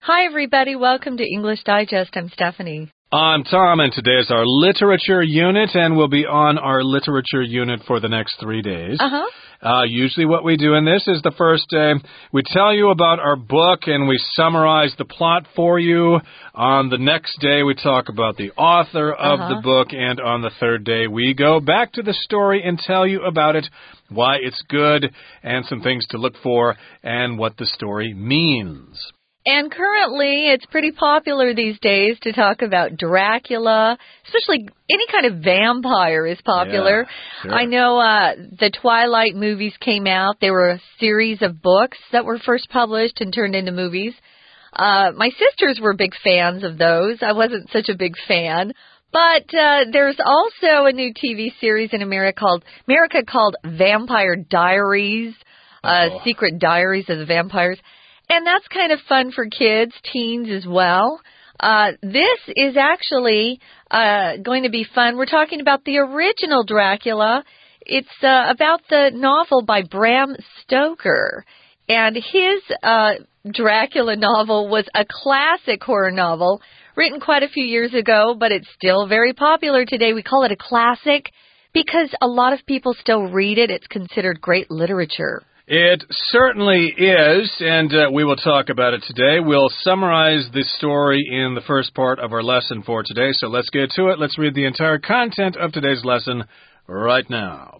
Hi, everybody. Welcome to English Digest. I'm Stephanie. I'm Tom, and today is our literature unit, and we'll be on our literature unit for the next 3 days. Usually what we do in this is the first day, we tell you about our book, and we summarize the plot for you. On the next day, we talk about the author of the book, and on the third day, we go back to the story and tell you about it, why it's good, and some things to look for, and what the story means. And currently, it's pretty popular these days to talk about Dracula, especially any kind of vampire is popular. Yeah, sure. I know the Twilight movies came out. They were a series of books that were first published and turned into movies. My sisters were big fans of those. I wasn't such a big fan. But there's also a new TV series in America called Vampire Diaries, Secret Diaries of the Vampires. And that's kind of fun for kids, teens as well. This is actually going to be fun. We're talking about the original Dracula. It's about the novel by Bram Stoker. And his Dracula novel was a classic horror novel written quite a few years ago, but it's still very popular today. We call it a classic because a lot of people still read it. It's considered great literature. It certainly is, and we will talk about it today. We'll summarize the story in the first part of our lesson for today, so let's get to it. Let's read the entire content of today's lesson right now.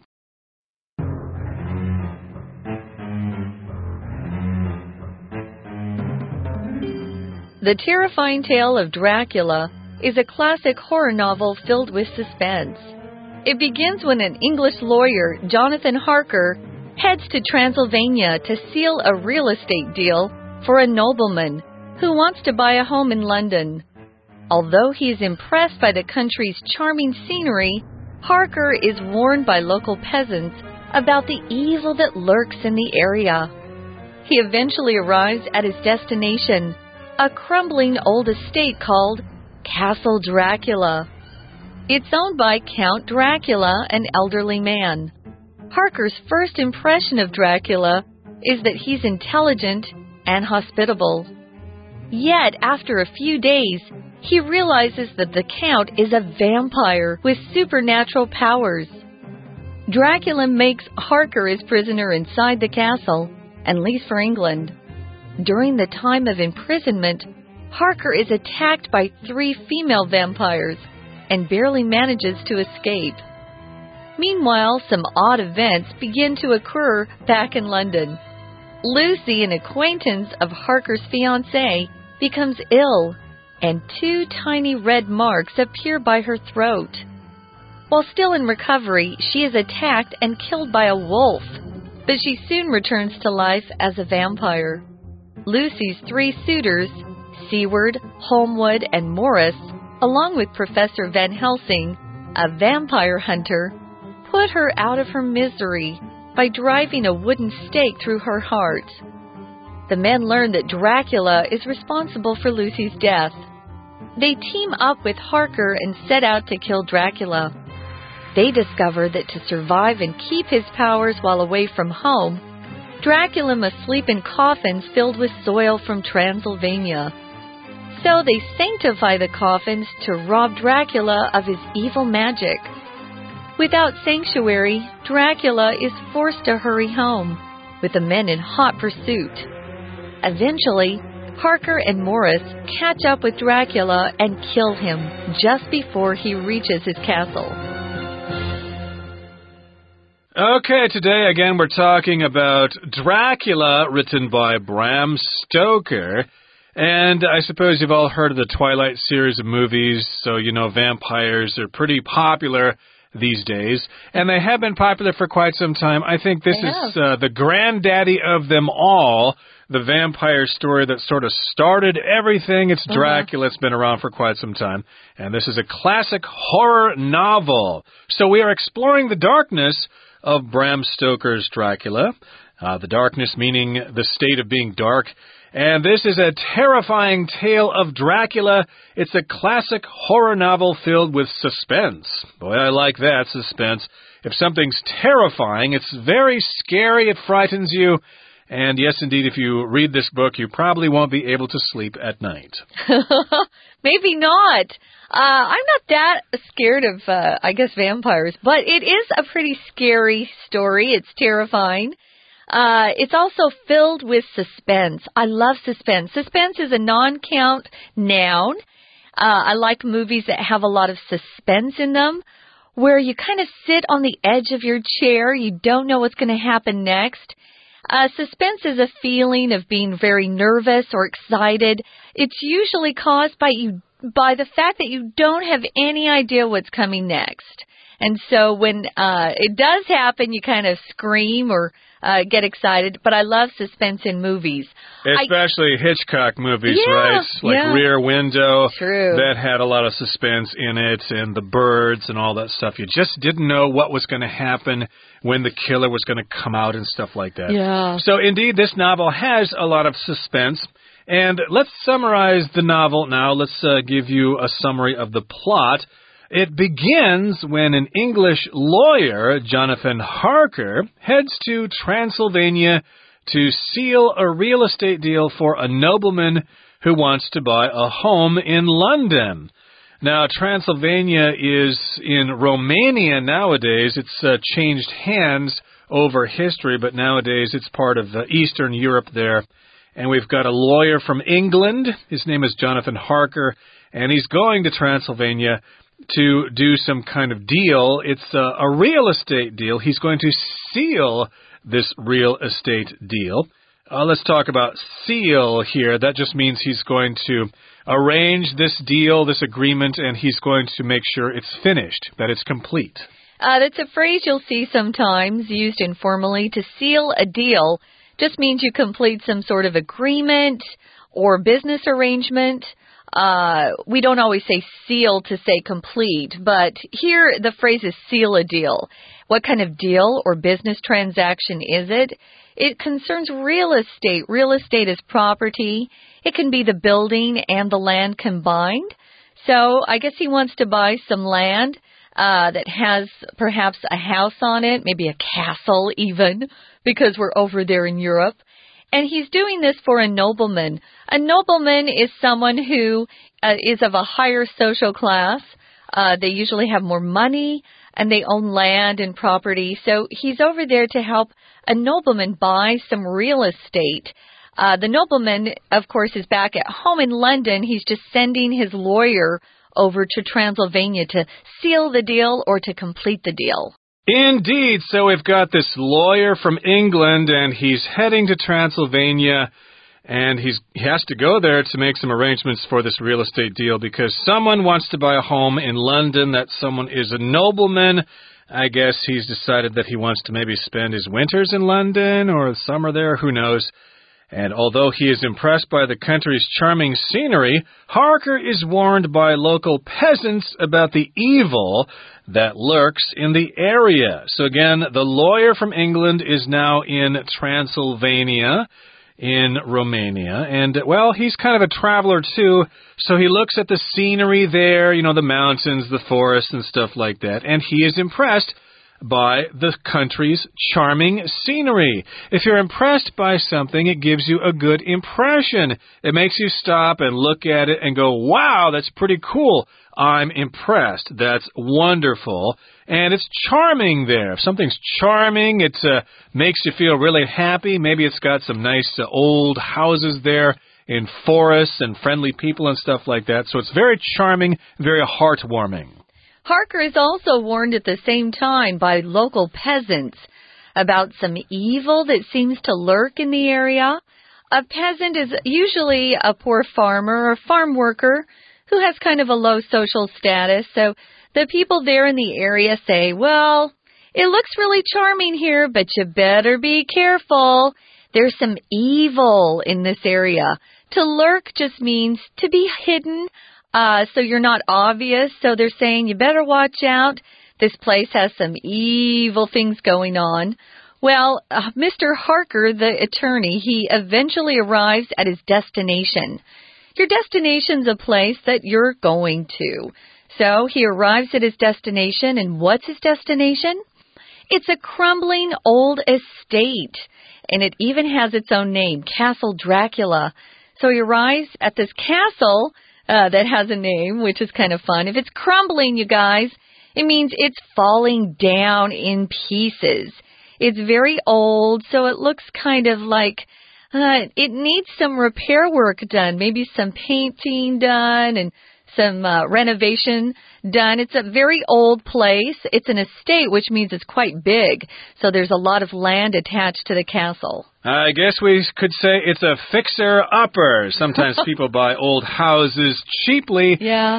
The Terrifying Tale of Dracula is a classic horror novel filled with suspense. It begins when an English lawyer, Jonathan Harker, heads to Transylvania to seal a real estate deal for a nobleman who wants to buy a home in London. Although he is impressed by the country's charming scenery, Harker is warned by local peasants about the evil that lurks in the area. He eventually arrives at his destination, a crumbling old estate called Castle Dracula. It's owned by Count Dracula, an elderly man. Harker's first impression of Dracula is that he's intelligent and hospitable. Yet, after a few days, he realizes that the Count is a vampire with supernatural powers. Dracula makes Harker his prisoner inside the castle and leaves for England. During the time of imprisonment, Harker is attacked by 3 female vampires and barely manages to escape. Meanwhile, some odd events begin to occur back in London. Lucy, an acquaintance of Harker's fiancée, becomes ill, and 2 tiny red marks appear by her throat. While still in recovery, she is attacked and killed by a wolf, but she soon returns to life as a vampire. Lucy's 3 suitors, Seward, Holmwood, and Morris, along with Professor Van Helsing, a vampire hunter, put her out of her misery by driving a wooden stake through her heart. The men learn that Dracula is responsible for Lucy's death. They team up with Harker and set out to kill Dracula. They discover that to survive and keep his powers while away from home, Dracula must sleep in coffins filled with soil from Transylvania. So they sanctify the coffins to rob Dracula of his evil magic. Without sanctuary, Dracula is forced to hurry home, with the men in hot pursuit. Eventually, Harker and Morris catch up with Dracula and kill him just before he reaches his castle. Okay, today again we're talking about Dracula, written by Bram Stoker. And I suppose you've all heard of the Twilight series of movies, so you know vampires are pretty popular these days, and they have been popular for quite some time. I think this is the granddaddy of them all, the vampire story that sort of started everything. It's Dracula. It's been around for quite some time, and this is a classic horror novel. So we are exploring the darkness of Bram Stoker's Dracula, the darkness meaning the state of being dark. And this is a terrifying tale of Dracula. It's a classic horror novel filled with suspense. Boy, I like that, suspense. If something's terrifying, it's very scary, it frightens you, And yes, indeed, if you read this book, you probably won't be able to sleep at night. Maybe not. I'm not that scared of, vampires, but it is a pretty scary story. It's terrifying. It's also filled with suspense. I love suspense. Suspense is a non-count noun. I like movies that have a lot of suspense in them, where you kind of sit on the edge of your chair. You don't know what's going to happen next. Suspense is a feeling of being very nervous or excited. It's usually caused by the fact that you don't have any idea what's coming next. And so when it does happen, you kind of scream or get excited. But I love suspense in movies. Especially Hitchcock movies, right? Like Rear Window. True. That had a lot of suspense in it, and The Birds and all that stuff. You just didn't know what was going to happen, when the killer was going to come out and stuff like that. Yeah. So indeed, this novel has a lot of suspense. And let's summarize the novel now. Let's give you a summary of the plot. It begins when an English lawyer, Jonathan Harker, heads to Transylvania to seal a real estate deal for a nobleman who wants to buy a home in London. Now, Transylvania is in Romania nowadays. It's changed hands over history, but nowadays it's part of Eastern Europe there. And we've got a lawyer from England. His name is Jonathan Harker, and he's going to Transylvania to do some kind of deal. It's a real estate deal. He's going to seal this real estate deal. Let's talk about seal here. That just means he's going to arrange this deal, this agreement, and he's going to make sure it's finished, that it's complete. That's a phrase you'll see sometimes used informally. To seal a deal just means you complete some sort of agreement or business arrangement. We don't always say seal to say complete, but here the phrase is seal a deal. What kind of deal or business transaction is it? It concerns real estate. Real estate is property. It can be the building and the land combined. So I guess he wants to buy some land that has perhaps a house on it, maybe a castle even, because we're over there in Europe. And he's doing this for a nobleman. A nobleman is someone who is of a higher social class. They usually have more money, and they own land and property. So he's over there to help a nobleman buy some real estate. The nobleman, of course, is back at home in London. He's just sending his lawyer over to Transylvania to seal the deal or to complete the deal. Indeed. So we've got this lawyer from England, and he's heading to Transylvania, and he has to go there to make some arrangements for this real estate deal because someone wants to buy a home in London. That someone is a nobleman. I guess he's decided that he wants to maybe spend his winters in London or summer there. Who knows? And although he is impressed by the country's charming scenery, Harker is warned by local peasants about the evil that lurks in the area. So again, the lawyer from England is now in Transylvania, in Romania. And, well, he's kind of a traveler, too. So he looks at the scenery there, you know, the mountains, the forests, and stuff like that. And he is impressed by the country's charming scenery. If you're impressed by something, it gives you a good impression. It makes you stop and look at it and go, wow, that's pretty cool. I'm impressed. That's wonderful. And it's charming there. If something's charming, it makes you feel really happy. Maybe it's got some nice old houses there in forests and friendly people and stuff like that. So it's very charming, very heartwarming. Harker is also warned at the same time by local peasants about some evil that seems to lurk in the area. A peasant is usually a poor farmer or farm worker who has kind of a low social status. So the people there in the area say, well, it looks really charming here, but you better be careful. There's some evil in this area. To lurk just means to be hidden. So you're not obvious. So they're saying you better watch out. This place has some evil things going on. Well, Mr. Harker, the attorney, he eventually arrives at his destination. Your destination's a place that you're going to. So he arrives at his destination, and what's his destination? It's a crumbling old estate. and it even has its own name, Castle Dracula. So he arrives at this castle that has a name, which is kind of fun. If it's crumbling, you guys, it means it's falling down in pieces. It's very old, so it looks kind of like it needs some repair work done, maybe some painting done and some renovation done. It's a very old place. It's an estate, which means it's quite big. So there's a lot of land attached to the castle. I guess we could say it's a fixer-upper. Sometimes people buy old houses cheaply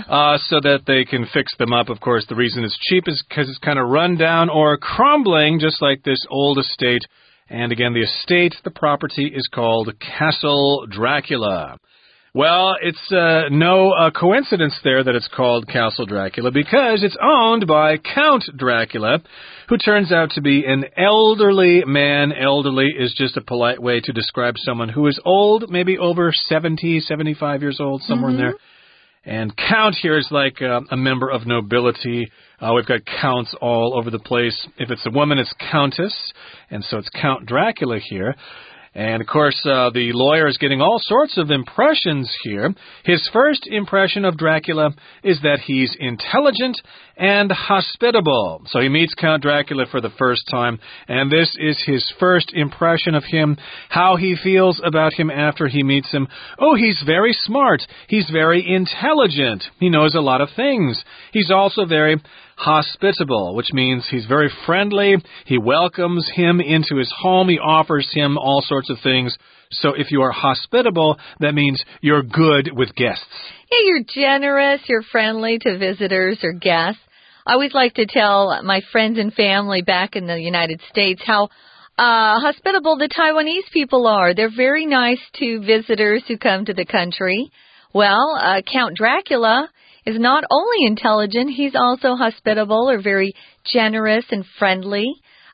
so that they can fix them up. Of course, the reason it's cheap is because it's kind of run down or crumbling, just like this old estate. And again, the estate, the property, is called Castle Dracula. Well, it's no coincidence there that it's called Castle Dracula because it's owned by Count Dracula, who turns out to be an elderly man. Elderly is just a polite way to describe someone who is old, maybe over 70, 75 years old, somewhere in there. And Count here is like a member of nobility. We've got counts all over the place. If it's a woman, it's Countess, and so it's Count Dracula here. And, of course, the lawyer is getting all sorts of impressions here. His first impression of Dracula is that he's intelligent and hospitable. So he meets Count Dracula for the first time, and this is his first impression of him, how he feels about him after he meets him. Oh, he's very smart. He's very intelligent. He knows a lot of things. He's also very hospitable, which means he's very friendly. He welcomes him into his home. He offers him all sorts of things. So if you are hospitable, that means you're good with guests. Yeah, you're generous, you're friendly to visitors or guests. I always like to tell my friends and family back in the United States how hospitable the Taiwanese people are. They're very nice to visitors who come to the country. Well, Count Dracula is not only intelligent, he's also hospitable or very generous and friendly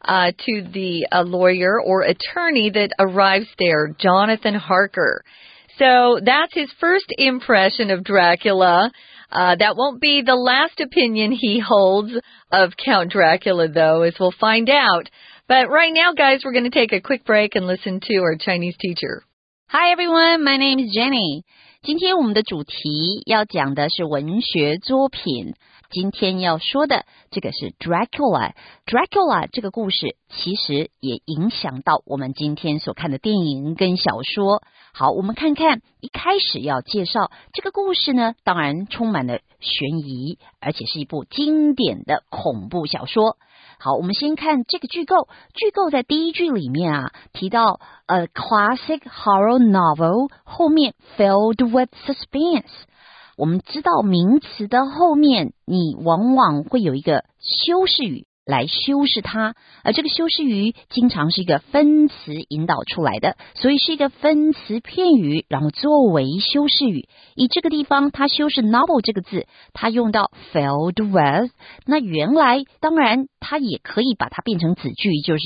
to the lawyer or attorney that arrives there, Jonathan Harker. So that's his first impression of Dracula. That won't be the last opinion he holds of Count Dracula, though, as we'll find out. But right now, guys, we're going to take a quick break and listen to our Chinese teacher. Hi, everyone. My name is Jenny. 今天我们的主题要讲的是文学作品。今天要说的这个是 Dracula。Dracula 这个故事其实也影响到我们今天所看的电影跟小说。好，我们看看一开始要介绍这个故事呢，当然充满了悬疑，而且是一部经典的恐怖小说。好，我们先看这个句构。句构在第一句里面啊，提到a classic horror novel 后面 filled with suspense。我们知道名词的后面，你往往会有一个修饰语来修饰它，而这个修饰语经常是一个分词引导出来的，所以是一个分词片语，然后作为修饰语。以这个地方它修饰 novel 这个字，它用到 filled with， 那原来当然它也可以把它变成子句，就是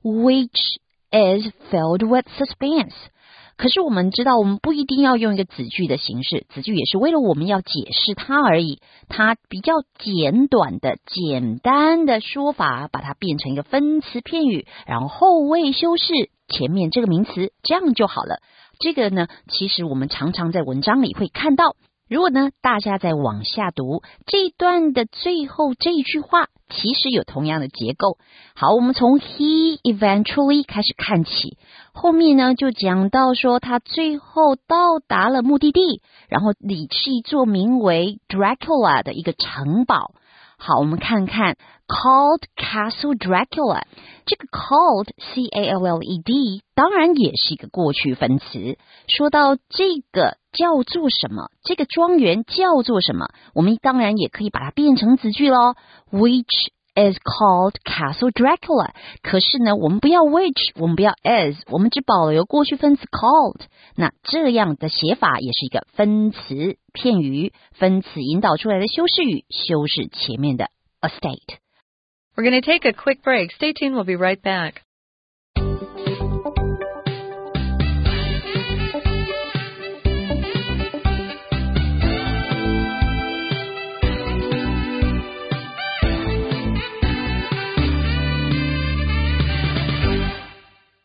which is filled with suspense。可是我们知道，我们不一定要用一个子句的形式，子句也是为了我们要解释它而已。它比较简短的、简单的说法，把它变成一个分词片语，然后后位修饰前面这个名词，这样就好了。这个呢，其实我们常常在文章里会看到。如果呢，大家再往下读这一段的最后这一句话，其实有同样的结构。好，我们从 he eventually 开始看起，后面呢就讲到说他最后到达了目的地，然后里是一座名为 Dracula 的一个城堡。好，我们看看 called Castle Dracula， 这个 called C-A-L-L-E-D 当然也是一个过去分词。说到这个叫做什么，这个庄园叫做什么，我们当然也可以把它变成子句咯， which is called Castle Dracula。 可是呢，我们不要 which， 我们不要 is， 我们只保留过去分词 called。 那这样的写法也是一个分词片语，分词引导出来的修饰语，修饰前面的 estate。 We're going to take a quick break. Stay tuned. We'll be right back.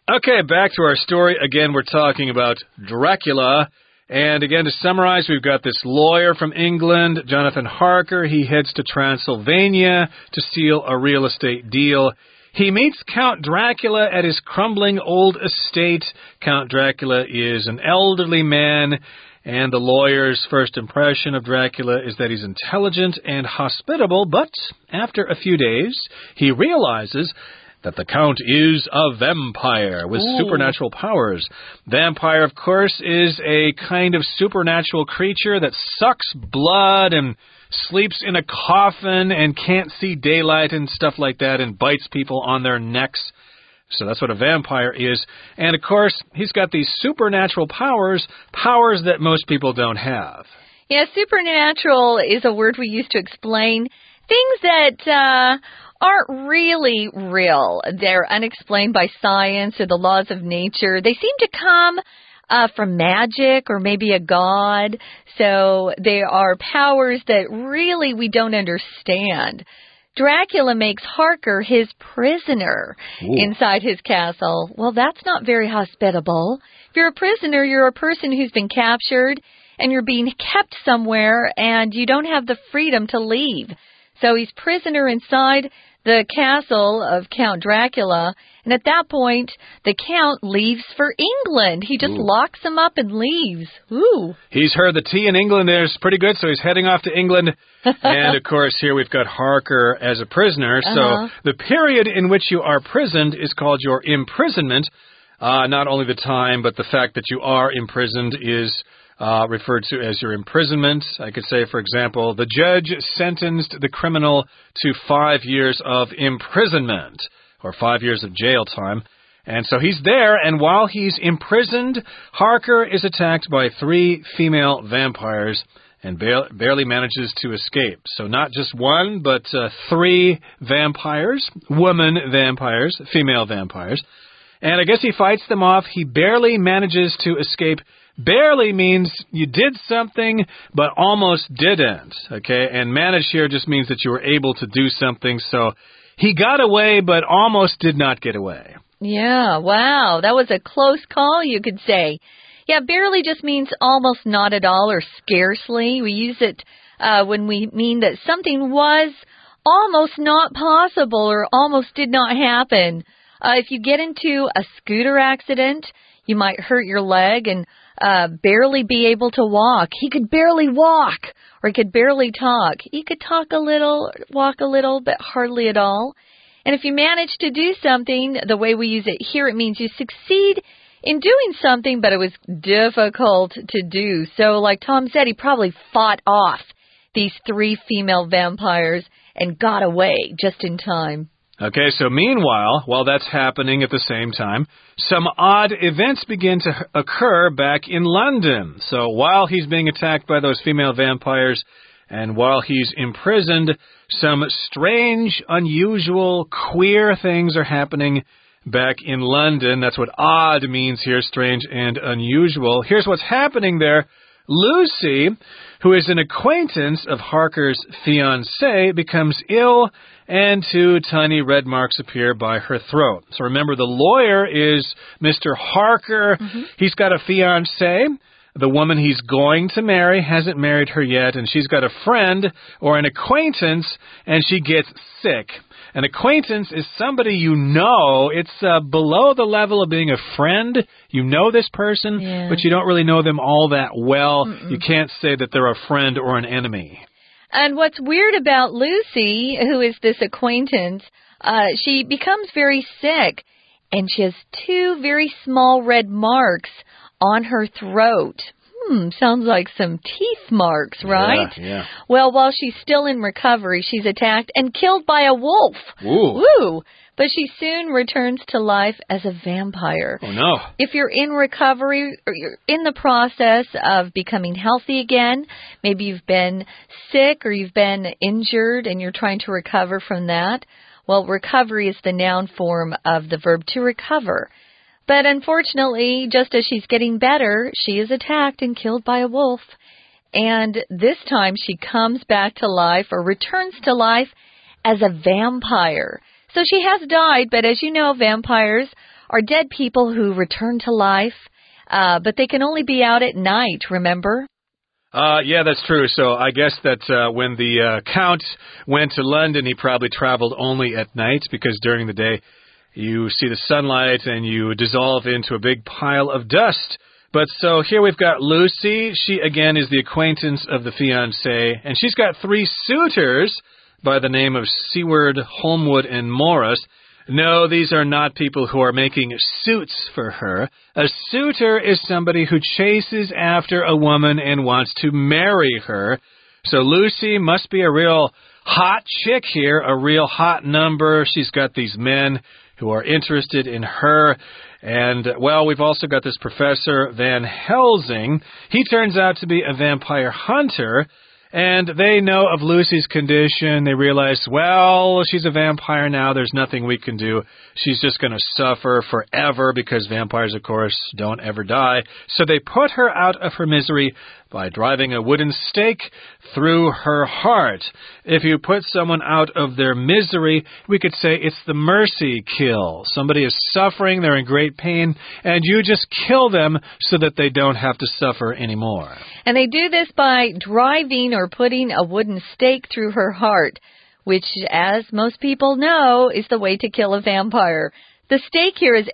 Okay, back to our story. Again, we're talking about Dracula. And again, to summarize, we've got this lawyer from England, Jonathan Harker. He heads to Transylvania to seal a real estate deal. He meets Count Dracula at his crumbling old estate. Count Dracula is an elderly man, and the lawyer's first impression of Dracula is that he's intelligent and hospitable, but after a few days, he realizes that the Count is a vampire with supernatural powers. Vampire, of course, is a kind of supernatural creature that sucks blood and sleeps in a coffin and can't see daylight and stuff like that and bites people on their necks. So that's what a vampire is. And, of course, he's got these supernatural powers that most people don't have. Yeah, supernatural is a word we use to explain things that aren't really real. They're unexplained by science or the laws of nature. They seem to come from magic or maybe a god. So they are powers that really we don't understand. Dracula makes Harker his prisoner inside his castle. Well, that's not very hospitable. If you're a prisoner, you're a person who's been captured and you're being kept somewhere and you don't have the freedom to leave. So he's prisoner inside the castle of Count Dracula, and at that point, the Count leaves for England. He just locks him up and leaves. Ooh. He's heard the tea in England is pretty good, so he's heading off to England. And, of course, here we've got Harker as a prisoner. So the period in which you are prisoned is called your imprisonment. Not only the time, but the fact that you are imprisoned is referred to as your imprisonment. I could say, for example, the judge sentenced the criminal to 5 years of imprisonment, or 5 years of jail time. And so he's there, and while he's imprisoned, Harker is attacked by 3 female vampires and barely manages to escape. So not just one, but 3 vampires, woman vampires, female vampires. And I guess he fights them off. He barely manages to escape. Barely means you did something, but almost didn't, okay? And manage here just means that you were able to do something. So he got away, but almost did not get away. Yeah, wow. That was a close call, you could say. Yeah, barely just means almost not at all or scarcely. We use it when we mean that something was almost not possible or almost did not happen. If you get into a scooter accident, you might hurt your leg and barely be able to walk. He could barely walk, or he could barely talk. He could talk a little, walk a little, but hardly at all. And if you manage to do something, the way we use it here, it means you succeed in doing something, but it was difficult to do. So like Tom said, he probably fought off these 3 female vampires and got away just in time. Okay, so meanwhile, while that's happening at the same time, some odd events begin to occur back in London. So while he's being attacked by those female vampires and while he's imprisoned, some strange, unusual, queer things are happening back in London. That's what odd means here, strange and unusual. Here's what's happening there. Lucy, who is an acquaintance of Harker's fiancé, becomes ill, and 2 tiny red marks appear by her throat. So remember, the lawyer is Mr. Harker. He's got a fiancé. The woman he's going to marry hasn't married her yet, and she's got a friend or an acquaintance, and she gets sick. An acquaintance is somebody you know. It's below the level of being a friend. You know this person, but you don't really know them all that well. You can't say that they're a friend or an enemy. And what's weird about Lucy, who is this acquaintance, she becomes very sick, and she has 2 very small red marks on her throat. Sounds like some teeth marks, right? Yeah. Well, while she's still in recovery, she's attacked and killed by a wolf. Ooh. Woo! But she soon returns to life as a vampire. Oh, no. If you're in recovery or you're in the process of becoming healthy again, maybe you've been sick or you've been injured and you're trying to recover from that, well, recovery is the noun form of the verb to recover. But unfortunately, just as she's getting better, she is attacked and killed by a wolf. And this time she comes back to life or returns to life as a vampire. So she has died, but as you know, vampires are dead people who return to life, but they can only be out at night, remember? Yeah, that's true. So I guess that when the Count went to London, he probably traveled only at night because during the day you see the sunlight and you dissolve into a big pile of dust. But so here we've got Lucy. She, again, is the acquaintance of the fiancé, and she's got 3 suitors by the name of Seward, Holmwood, and Morris. No, these are not people who are making suits for her. A suitor is somebody who chases after a woman and wants to marry her. So Lucy must be a real hot chick here, a real hot number. She's got these men who are interested in her. And, well, we've also got this Professor Van Helsing. He turns out to be a vampire hunter. And they know of Lucy's condition. They realize, well, she's a vampire now. There's nothing we can do. She's just going to suffer forever because vampires, of course, don't ever die. So they put her out of her misery by driving a wooden stake through her heart. If you put someone out of their misery, we could say it's the mercy kill. Somebody is suffering, they're in great pain, and you just kill them so that they don't have to suffer anymore. And they do this by driving or putting a wooden stake through her heart, which, as most people know, is the way to kill a vampire. The stake here is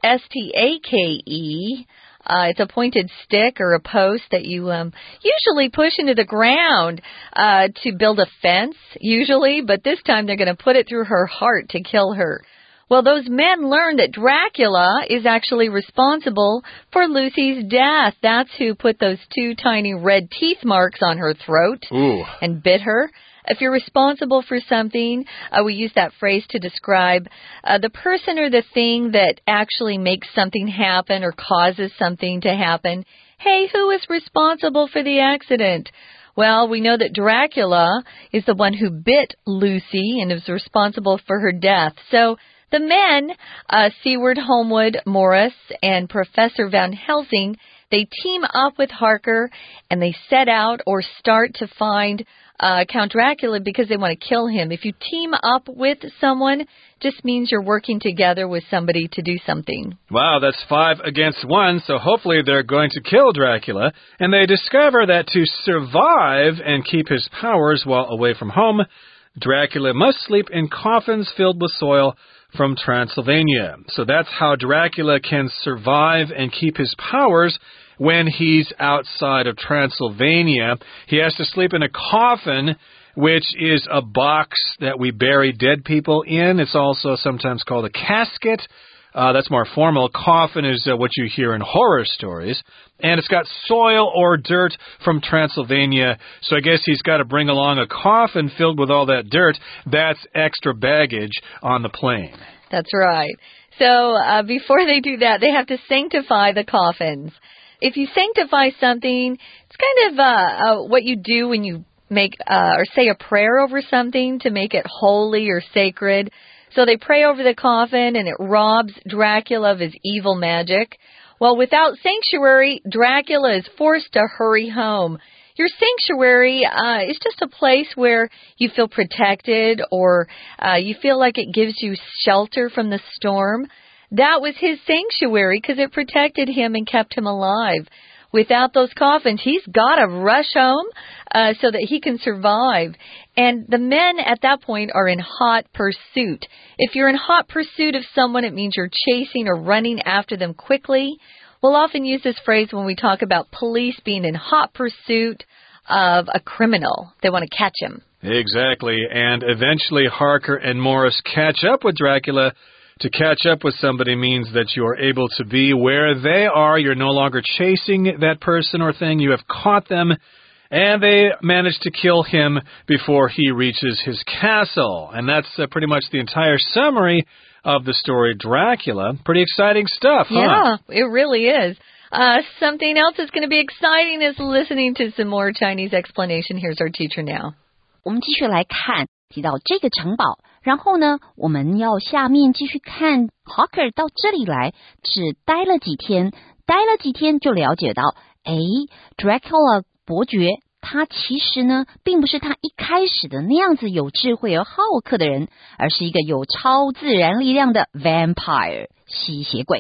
S-T-A-K-E. It's a pointed stick or a post that you usually push into the ground to build a fence, usually, but this time they're going to put it through her heart to kill her. Well, those men learn that Dracula is actually responsible for Lucy's death. That's who put those 2 tiny red teeth marks on her throat and bit her. If you're responsible for something, we use that phrase to describe the person or the thing that actually makes something happen or causes something to happen. Hey, who is responsible for the accident? Well, we know that Dracula is the one who bit Lucy and is responsible for her death. So the men, Seward, Holmwood, Morris, and Professor Van Helsing, they team up with Harker and they set out or start to find Count Dracula because they want to kill him. If you team up with someone, just means you're working together with somebody to do something. Wow, that's 5 against 1, so hopefully they're going to kill Dracula. And they discover that to survive and keep his powers while away from home, Dracula must sleep in coffins filled with soil from Transylvania. So that's how Dracula can survive and keep his powers when he's outside of Transylvania. He has to sleep in a coffin, which is a box that we bury dead people in. It's also sometimes called a casket. That's more formal. Coffin is what you hear in horror stories. And it's got soil or dirt from Transylvania. So I guess he's got to bring along a coffin filled with all that dirt. That's extra baggage on the plane. That's right. So before they do that, they have to sanctify the coffins. If you sanctify something, it's kind of what you do when you make or say a prayer over something to make it holy or sacred. So they pray over the coffin and it robs Dracula of his evil magic. Well, without sanctuary, Dracula is forced to hurry home. Your sanctuary is just a place where you feel protected or you feel like it gives you shelter from the storm. That was his sanctuary because it protected him and kept him alive. Without those coffins, he's got to rush home so that he can survive. And the men at that point are in hot pursuit. If you're in hot pursuit of someone, it means you're chasing or running after them quickly. We'll often use this phrase when we talk about police being in hot pursuit of a criminal. They want to catch him. Exactly. And eventually Harker and Morris catch up with Dracula. To catch up with somebody means that you are able to be where they are. You're no longer chasing that person or thing. You have caught them, and they manage to kill him before he reaches his castle. And that's pretty much the entire summary of the story Dracula. Pretty exciting stuff, huh? Yeah, it really is. Something else that's going to be exciting is listening to some more Chinese explanation. Here's our teacher now. 我们继续来看提到这个城堡，然后呢，我们要下面继续看 Harker 到这里来，只待了几天就了解到，Dracula 伯爵他其实呢，并不是他一开始的那样子有智慧而好客的人，而是一个有超自然力量的 vampire 吸血鬼。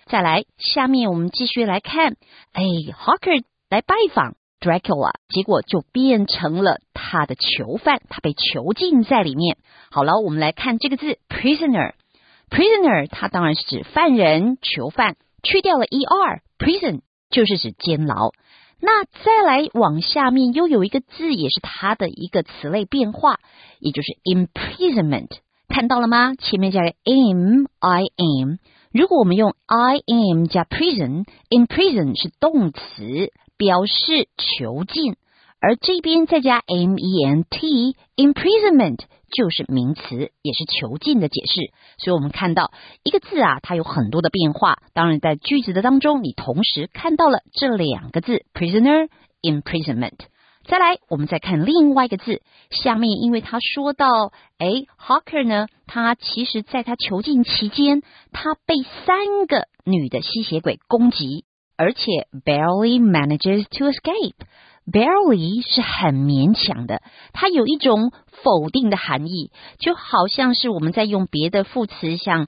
再来，下面我们继续来看，Harker 来拜访 Dracula， 结果就变成了他的囚犯，他被囚禁在里面。好了，我们来看这个字 prisoner， 它当然是指犯人、囚犯，去掉了 prison 就是指监牢。那再来往下面又有一个字，也是它的一个词类变化，也就是 imprisonment， 看到了吗？前面加个 im，如果我们用 im 加 prison，imprison 是动词，表示囚禁，而这边再加 ment，imprisonment 就是名词，也是囚禁的解释。所以我们看到一个字啊，它有很多的变化。当然在句子的当中，你同时看到了这两个字 prisoner、imprisonment。再来，我们再看另外一个字，下面因为他说到Harker 呢，他其实在他囚禁期间，他被3个女的吸血鬼攻击，而且 barely manages to escape。barely 是很勉强的，它有一种否定的含义，就好像是我们在用别的副词，像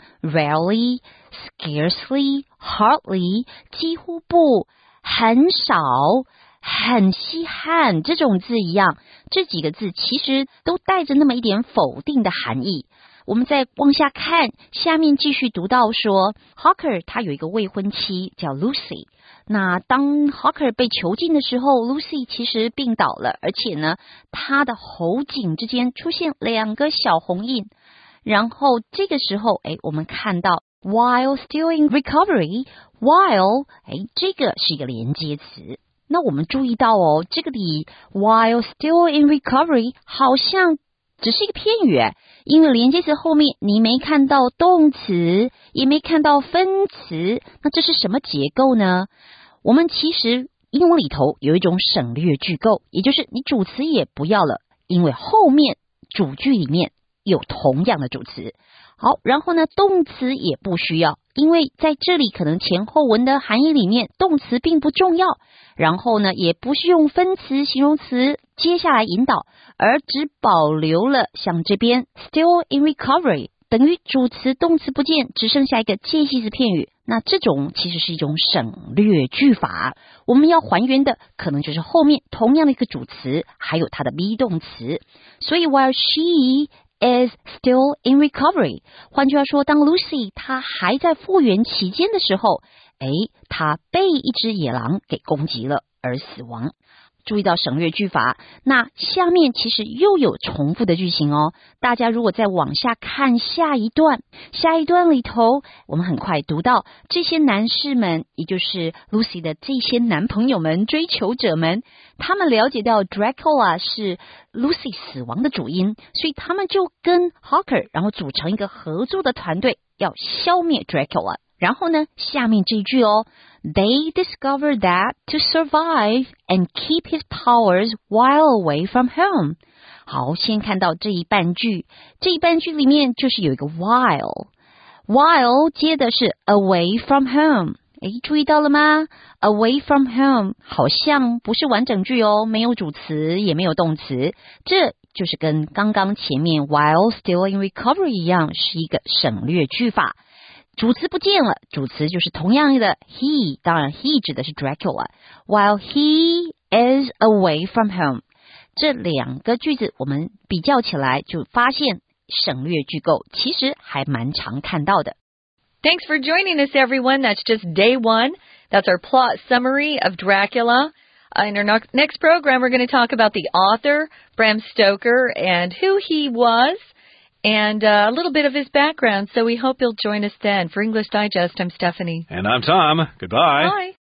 rarely、scarcely、hardly， 几乎不、很少、很稀罕这种字一样，这几个字其实都带着那么一点否定的含义。我们再往下看，下面继续读到说 Harker 他有一个未婚妻叫 Lucy， 那当 Harker 被囚禁的时候， Lucy 其实病倒了，而且呢他的喉颈之间出现2个小红印，然后这个时候我们看到 while still in recovery， while 这个是一个连接词。那我们注意到这个里 while still in recovery 好像只是一个片语，因为连接词后面你没看到动词，也没看到分词，那这是什么结构呢？我们其实英文里头有一种省略句构，也就是你主词也不要了，因为后面主句里面有同样的主词。好，然后呢动词也不需要，因为在这里可能前后文的含义里面动词并不重要，然后呢也不是用分词、形容词接下来引导，而只保留了像这边 still in recovery， 等于主词动词不见，只剩下一个介系词片语。那这种其实是一种省略句法，我们要还原的可能就是后面同样的一个主词还有它的 be 动词。所以 while she is still in recovery， 换句话说，当 Lucy 她还在复原期间的时候，她被一只野狼给攻击了而死亡。注意到省略句法，那下面其实又有重复的句型大家如果再往下看下一段里头，我们很快读到这些男士们，也就是 Lucy 的这些男朋友们、追求者们，他们了解到 Dracula 是 Lucy 死亡的主因，所以他们就跟 Harker 然后组成一个合作的团队，要消灭 Dracula。然后呢，下面这一句They discovered that to survive and keep his powers while away from home。 好，先看到这一半句里面就是有一个 while 接的是 away from home。 注意到了吗？ away from home 好像不是完整句没有主词也没有动词，这就是跟刚刚前面 while still in recovery 一样，是一个省略句法。主词不见了，主词就是同样的 he， 当然 he 指的是 Dracula， while he is away from home。 这2个句子我们比较起来就发现省略句构其实还蛮常看到的。 Thanks for joining us, everyone. That's just day 1. That's our plot summary of Dracula. In our next program, we're going to talk about the author, Bram Stoker, and who he was.And a little bit of his background, so we hope you'll join us then. For English Digest, I'm Stephanie. And I'm Tom. Goodbye. Bye.